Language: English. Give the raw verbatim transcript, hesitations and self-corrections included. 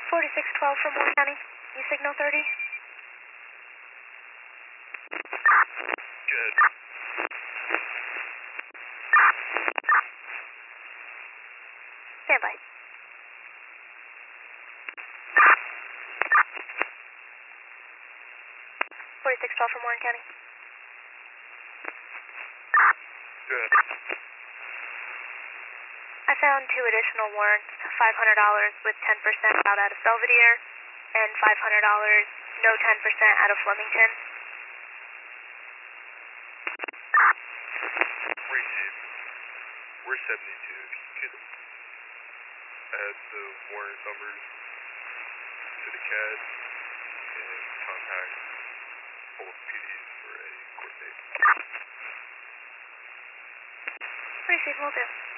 forty-six twelve from Warren County. You signal thirty? Good. Stand by. forty-six twelve from Warren County. Good. I found two additional warrants, five hundred dollars with ten percent out out of Belvedere, and five hundred dollars no ten percent out of Flemington. Received. We're seventy-two. If you could add the warrant numbers to the C A D and contact both P Ds for a court date. Received, will do.